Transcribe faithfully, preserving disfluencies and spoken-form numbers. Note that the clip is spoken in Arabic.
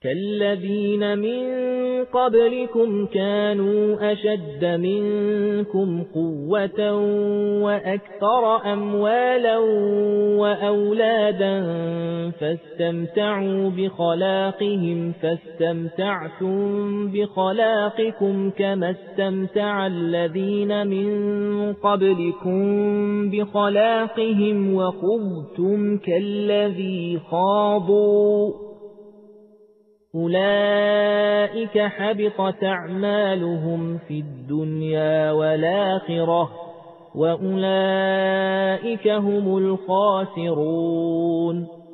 كالذين من قبلكم كانوا أشد منكم قوة وأكثر أموالا وأولادا فاستمتعوا بخلاقهم فاستمتعتم بخلاقكم كما استمتع الذين من قبلكم بخلاقهم وخضتم كالذي خاضوا أولئك حبطت أعمالهم في الدنيا والآخرة وأولئك هم الخاسرون.